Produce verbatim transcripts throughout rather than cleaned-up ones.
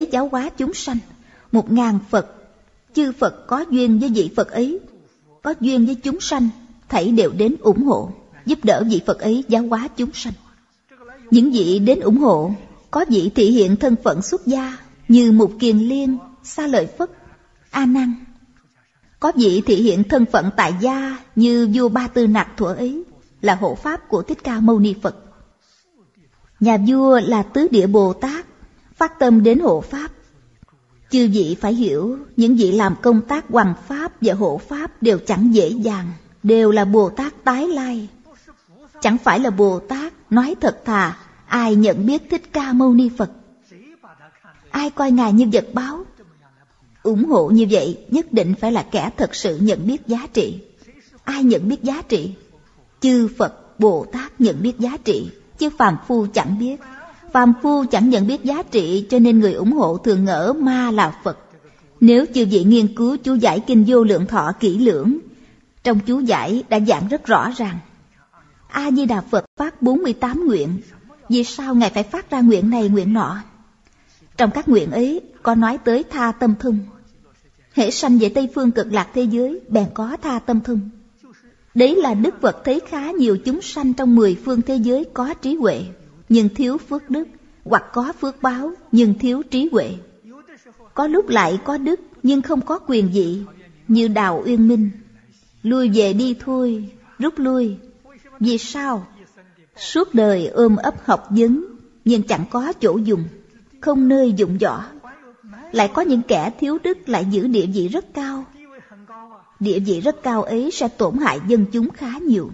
giáo hóa chúng sanh. Một ngàn Phật, chư Phật có duyên với vị Phật ấy, có duyên với chúng sanh, thảy đều đến ủng hộ, giúp đỡ vị Phật ấy giáo hóa chúng sanh. Những vị đến ủng hộ, có vị thị hiện thân phận xuất gia như Mục Kiền Liên, Sa Lợi Phất, A Nan. Có vị thị hiện thân phận tại gia như vua Ba Tư Nặc thuở ấy, là hộ pháp của Thích Ca Mâu Ni Phật. Nhà vua là Tứ Địa Bồ Tát, phát tâm đến hộ pháp. Chư vị phải hiểu, những vị làm công tác hoằng pháp và hộ pháp đều chẳng dễ dàng, đều là Bồ Tát tái lai. Chẳng phải là Bồ Tát nói thật thà, ai nhận biết Thích Ca Mâu Ni Phật, ai coi Ngài như vật báu. Ủng hộ như vậy nhất định phải là kẻ thật sự nhận biết giá trị. Ai nhận biết giá trị? Chư Phật, Bồ Tát nhận biết giá trị, chứ phàm phu chẳng biết. Phàm phu chẳng nhận biết giá trị, cho nên người ủng hộ thường ngỡ ma là Phật. Nếu chư vị nghiên cứu chú giải Kinh Vô Lượng Thọ kỹ lưỡng, trong chú giải đã giảng rất rõ ràng. A Di Đà Phật phát bốn mươi tám nguyện, vì sao Ngài phải phát ra nguyện này nguyện nọ? Trong các nguyện ấy có nói tới tha tâm thông. Hễ sanh về Tây Phương Cực Lạc thế giới, bèn có tha tâm thông. Đấy là Đức Phật thấy khá nhiều chúng sanh trong mười phương thế giới có trí huệ, nhưng thiếu phước đức, hoặc có phước báo, nhưng thiếu trí huệ. Có lúc lại có đức, nhưng không có quyền vị, như Đào Uyên Minh. Lui về đi thôi, rút lui. Vì sao? Suốt đời ôm ấp học vấn, nhưng chẳng có chỗ dùng, không nơi dụng võ. Lại có những kẻ thiếu đức lại giữ địa vị rất cao. Địa vị rất cao ấy sẽ tổn hại dân chúng khá nhiều.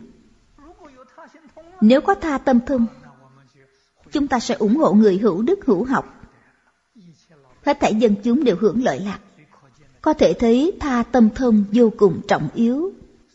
Nếu có tha tâm thông, chúng ta sẽ ủng hộ người hữu đức hữu học. Hết thảy dân chúng đều hưởng lợi lạc. Có thể thấy tha tâm thông vô cùng trọng yếu.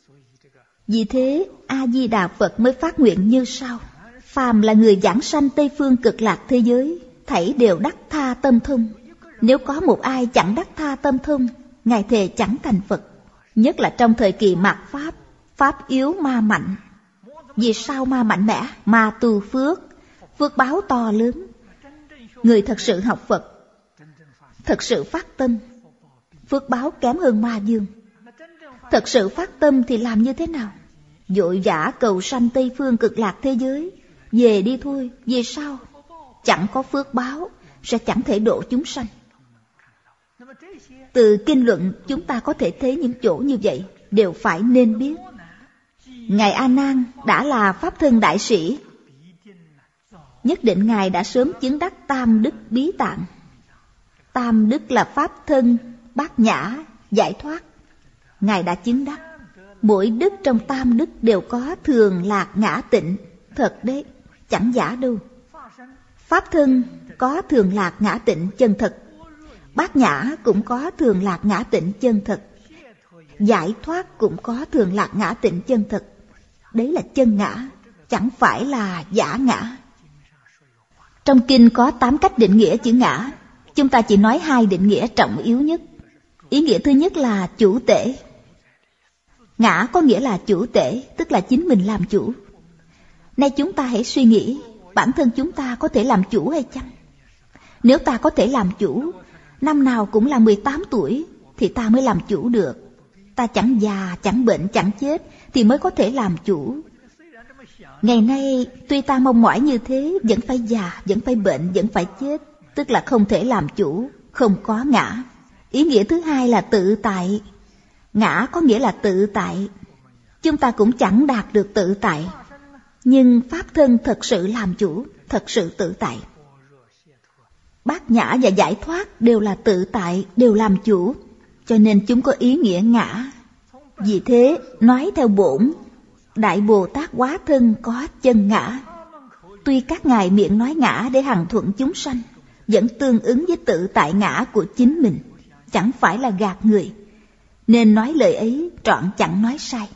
Vì thế A-di-đà Phật mới phát nguyện như sau: phàm là người giảng sanh Tây Phương Cực Lạc thế giới, thảy đều đắc tha tâm thông. Nếu có một ai chẳng đắc tha tâm thông, Ngài thề chẳng thành Phật. Nhất là trong thời kỳ mạt Pháp, Pháp yếu ma mạnh. Vì sao ma mạnh mẽ? Ma tu phước, phước báo to lớn. Người thật sự học Phật, thật sự phát tâm, phước báo kém hơn ma vương. Thật sự phát tâm thì làm như thế nào? Vội vã cầu sanh Tây Phương Cực Lạc thế giới, về đi thôi. Vì sao? Chẳng có phước báo, sẽ chẳng thể độ chúng sanh. Từ kinh luận chúng ta có thể thấy những chỗ như vậy, đều phải nên biết. Ngài A Nan đã là Pháp Thân Đại Sĩ, nhất định Ngài đã sớm chứng đắc tam đức bí tạng. Tam đức là Pháp Thân, Bát Nhã, Giải Thoát. Ngài đã chứng đắc. Mỗi đức trong tam đức đều có thường lạc ngã tịnh. Thật đấy, chẳng giả đâu. Pháp Thân có thường lạc ngã tịnh chân thật. Bát Nhã cũng có thường lạc ngã tịnh chân thật. Giải Thoát cũng có thường lạc ngã tịnh chân thật. Đấy là chân ngã, chẳng phải là giả ngã. Trong kinh có tám cách định nghĩa chữ ngã. Chúng ta chỉ nói hai định nghĩa trọng yếu nhất. Ý nghĩa thứ nhất là chủ tể. Ngã có nghĩa là chủ tể, tức là chính mình làm chủ. Nay chúng ta hãy suy nghĩ, bản thân chúng ta có thể làm chủ hay chăng? Nếu ta có thể làm chủ, năm nào cũng là mười tám tuổi, thì ta mới làm chủ được. Ta chẳng già, chẳng bệnh, chẳng chết, thì mới có thể làm chủ. Ngày nay, tuy ta mong mỏi như thế, vẫn phải già, vẫn phải bệnh, vẫn phải chết, tức là không thể làm chủ, không có ngã. Ý nghĩa thứ hai là tự tại. Ngã có nghĩa là tự tại. Chúng ta cũng chẳng đạt được tự tại, nhưng Pháp Thân thật sự làm chủ, thật sự tự tại. Bát Nhã và Giải Thoát đều là tự tại, đều làm chủ, cho nên chúng có ý nghĩa ngã. Vì thế, nói theo bổn, Đại Bồ Tát Hóa Thân có chân ngã. Tuy các ngài miệng nói ngã để hằng thuận chúng sanh, vẫn tương ứng với tự tại ngã của chính mình, chẳng phải là gạt người, nên nói lời ấy trọn chẳng nói sai.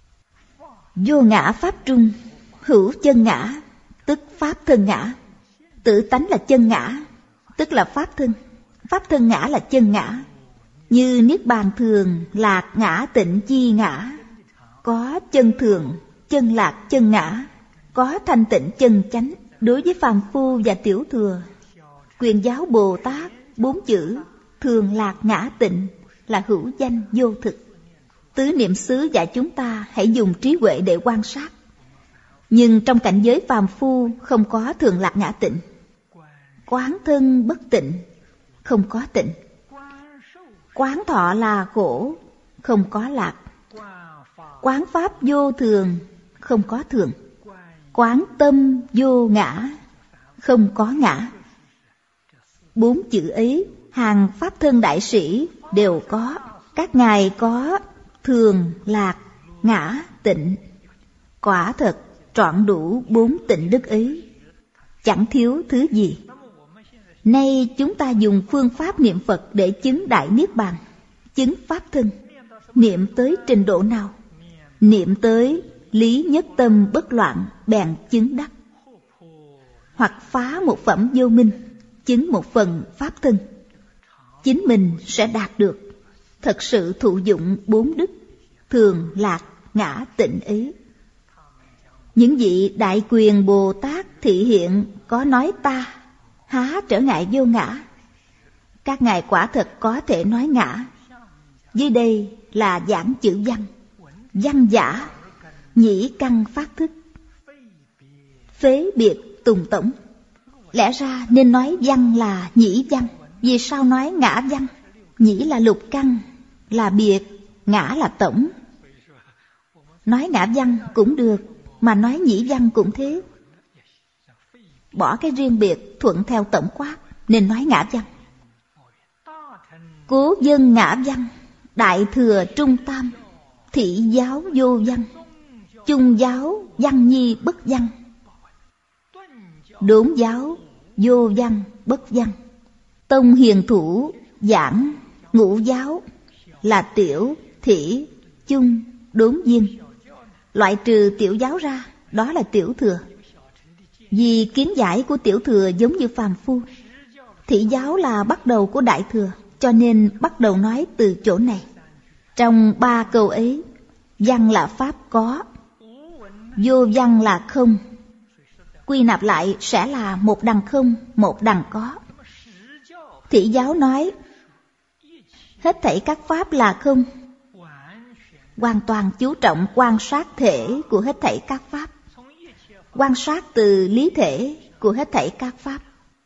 Vô ngã Pháp trung, hữu chân ngã, tức Pháp Thân ngã. Tự tánh là chân ngã, tức là Pháp Thân. Pháp Thân ngã là chân ngã. Như Niết Bàn thường, lạc ngã tịnh chi ngã. Có chân thường, chân lạc, chân ngã. Có thanh tịnh chân chánh. Đối với phàm phu và tiểu thừa, Quyền Giáo Bồ Tát Bốn chữ thường lạc ngã tịnh là hữu danh vô thực. Tứ niệm xứ dạy chúng ta hãy dùng trí huệ để quan sát. Nhưng trong cảnh giới phàm phu không có thường lạc ngã tịnh. Quán thân bất tịnh, không có tịnh. Quán thọ là khổ, không có lạc. Quán pháp vô thường, không có thường. Quán tâm vô ngã, không có ngã. Bốn chữ ấy, hàng pháp thân đại sĩ đều có. Các ngài có thường, lạc, ngã, tịnh. Quả thật trọn đủ bốn tịnh đức ấy, chẳng thiếu thứ gì. Nay chúng ta dùng phương pháp niệm Phật để chứng đại niết bàn, chứng pháp thân. Niệm tới trình độ nào? Niệm tới lý nhất tâm bất loạn bèn chứng đắc. Hoặc phá một phẩm vô minh, chứng một phần pháp thân, chính mình sẽ đạt được, thật sự thụ dụng bốn đức thường, lạc, ngã, tịnh ấy. Những vị đại quyền Bồ Tát thị hiện có nói ta, há trở ngại vô ngã. Các ngài quả thật có thể nói ngã. Dưới đây là giảng chữ văn. Văn giả, nhĩ căn phát thức, phế biệt tùng tổng. Lẽ ra nên nói văn là nhĩ văn. Vì sao nói ngã văn? Nhĩ là lục căn, là biệt, ngã là tổng. Nói ngã văn cũng được, mà nói nhĩ văn cũng thế. Bỏ cái riêng biệt thuận theo tổng quát, nên nói ngã văn. Cố dân ngã văn, đại thừa trung tam, thị giáo vô văn, chung giáo văn nhi bất văn, đốn giáo vô văn bất văn. Tông hiền thủ giảng ngũ giáo là tiểu, thị, chung, đốn viên. Loại trừ tiểu giáo ra, đó là tiểu thừa. Vì kiến giải của tiểu thừa giống như phàm phu. Thị giáo là bắt đầu của đại thừa, cho nên bắt đầu nói từ chỗ này. Trong ba câu ấy, văn là pháp có, vô văn là không. Quy nạp lại sẽ là một đằng không, một đằng có. Thị giáo nói hết thảy các pháp là không, hoàn toàn chú trọng quan sát thể của hết thảy các pháp, quan sát từ lý thể của hết thảy các pháp.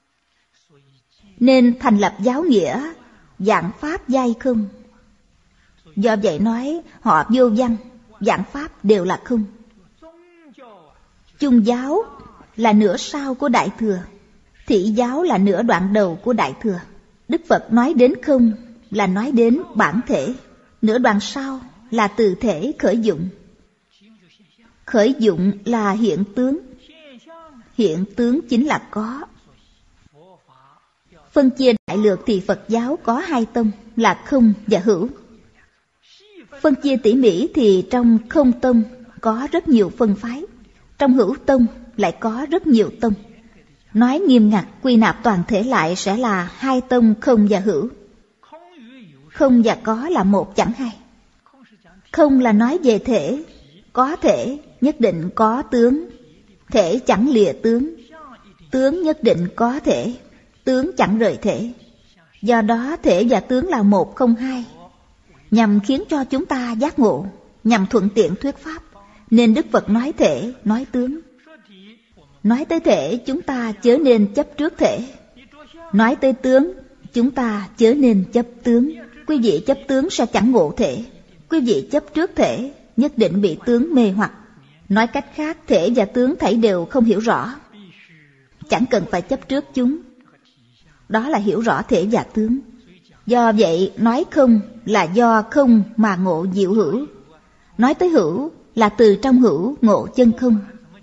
Nên thành lập giáo nghĩa giảng pháp giai không. Do vậy nói họ vô văn, giảng pháp đều là không. Chung giáo là nửa sau của đại thừa, thị giáo là nửa đoạn đầu của đại thừa. Đức Phật nói đến không là nói đến bản thể, nửa đoạn sau là từ thể khởi dụng. Khởi dụng là hiện tướng, hiện tướng chính là có. Phân chia đại lược thì Phật giáo có hai tông là không và hữu. Phân chia tỉ mỉ thì trong không tông có rất nhiều phân phái, trong hữu tông lại có rất nhiều tông. Nói nghiêm ngặt quy nạp toàn thể lại sẽ là hai tông không và hữu. Không và có là một chẳng hai. Không là nói về thể, có thể nhất định có tướng, thể chẳng lìa tướng, tướng nhất định có thể, tướng chẳng rời thể. Do đó thể và tướng là một không hai, nhằm khiến cho chúng ta giác ngộ, nhằm thuận tiện thuyết pháp, nên Đức Phật nói thể, nói tướng. Nói tới thể, chúng ta chớ nên chấp trước thể. Nói tới tướng, chúng ta chớ nên chấp tướng. Quý vị chấp tướng sẽ chẳng ngộ thể. Quý vị chấp trước thể, nhất định bị tướng mê hoặc. Nói cách khác, thể và tướng thảy đều không hiểu rõ, chẳng cần phải chấp trước chúng. Đó là hiểu rõ thể và tướng. Do vậy, nói không là do không mà ngộ diệu hữu. Nói tới hữu là từ trong hữu ngộ chân không.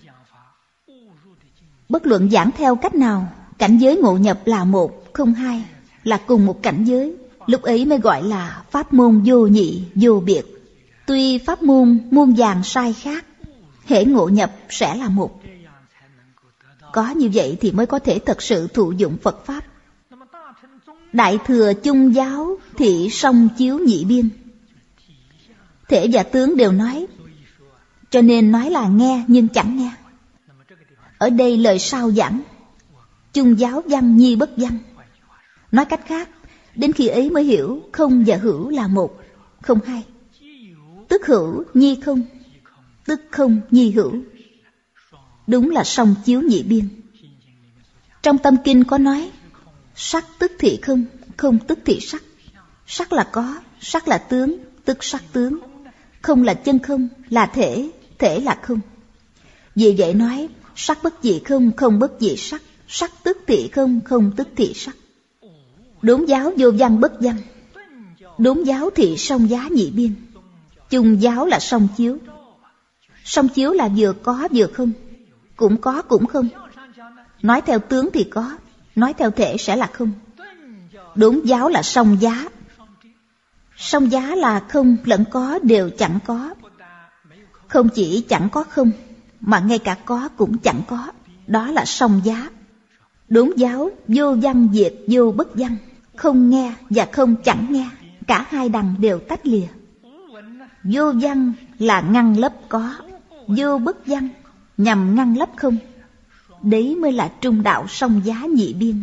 Bất luận giảng theo cách nào, cảnh giới ngộ nhập là một, không hai, là cùng một cảnh giới. Lúc ấy mới gọi là pháp môn vô nhị, vô biệt. Tuy pháp môn muôn vàn sai khác, hễ ngộ nhập sẽ là một. Có như vậy thì mới có thể thật sự thụ dụng Phật Pháp. Đại thừa chung giáo thị song chiếu nhị biên. Thể và tướng đều nói, cho nên nói là nghe nhưng chẳng nghe. Ở đây lời sau giảng chung giáo văn nhi bất văn. Nói cách khác, đến khi ấy mới hiểu không và hữu là một, không hai. Tức hữu nhi không, tức không nhi hữu. Đúng là song chiếu nhị biên. Trong Tâm Kinh có nói, sắc tức thị không, không tức thị sắc. Sắc là có, sắc là tướng, tức sắc tướng. Không là chân không, là thể, thể là không. Vì vậy nói, sắc bất dị không, không bất dị sắc. Sắc tức thị không, không tức thị sắc. Đốn giáo vô văn bất văn. Đốn giáo thị song giá nhị biên. Chung giáo là song chiếu. Song chiếu là vừa có vừa không, cũng có cũng không. Nói theo tướng thì có, nói theo thể sẽ là không. Đốn giáo là song giá. Song giá là không lẫn có đều chẳng có. Không chỉ chẳng có không, mà ngay cả có cũng chẳng có. Đó là song giá. Đốn giáo vô văn diệt vô bất văn. Không nghe và không chẳng nghe, cả hai đằng đều tách lìa. Vô văn là ngăn lấp có, vô bất văn nhằm ngăn lấp không. Đấy mới là trung đạo song giá nhị biên.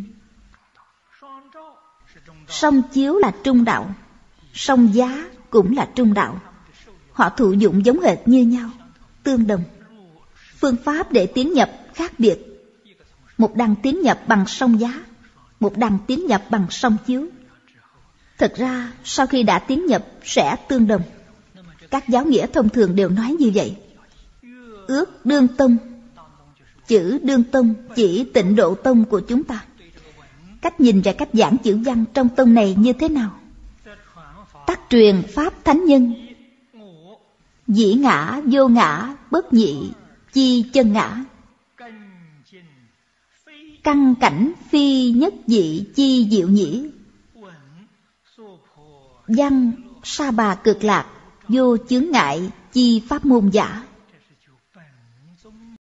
Song chiếu là trung đạo, song giá cũng là trung đạo. Họ thụ dụng giống hệt như nhau, tương đồng. Phương pháp để tiến nhập khác biệt. Một đằng tiến nhập bằng song giá, một đằng tiến nhập bằng song chiếu. Thật ra sau khi đã tiến nhập sẽ tương đồng. Các giáo nghĩa thông thường đều nói như vậy. Ước đương tông. Chữ đương tông chỉ Tịnh Độ Tông của chúng ta. Cách nhìn và cách giảng chữ văn trong tông này như thế nào? Tắc truyền pháp thánh nhân. Dĩ ngã vô ngã bất nhị chi chân ngã. Căn cảnh phi nhất dị chi diệu nhĩ. Văn sa bà cực lạc vô chướng ngại chi pháp môn giả.